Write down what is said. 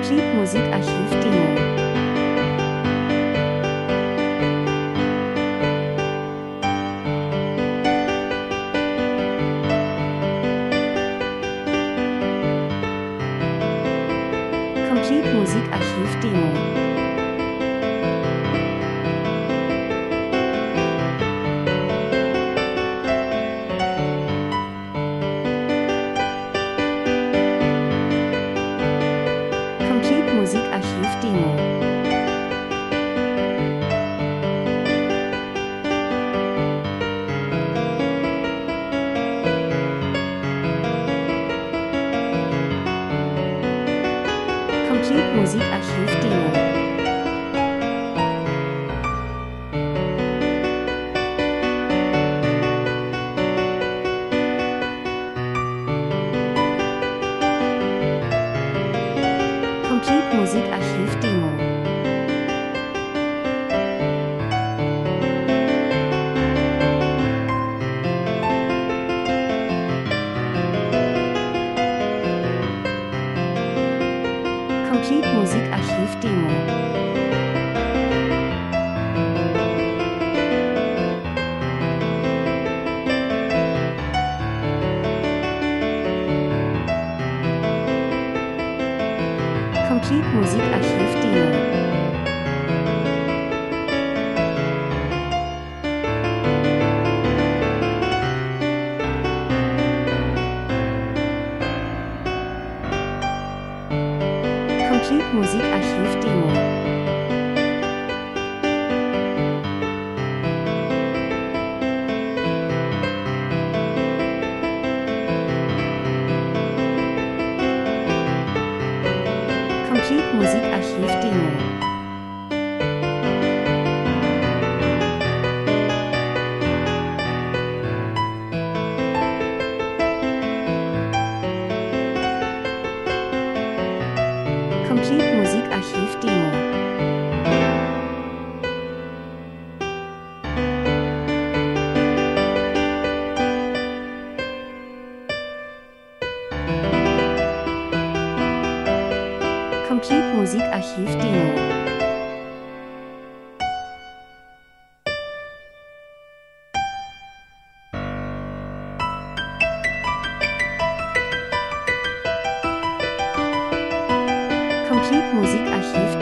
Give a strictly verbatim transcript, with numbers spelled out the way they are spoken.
Complete Musikarchiv Demo. Complete Musikarchiv Demo. Complete Musikarchiv Demo. Complete Musikarchiv Demo. Complete Musikarchiv Demo. Complete Musikarchiv Demo. Complete Musikarchiv Demo. Complete Musikarchiv Demo. Complete Musikarchiv Demo. Complete Musikarchiv Demo. Complete Musikarchiv Demo. Complete Musikarchiv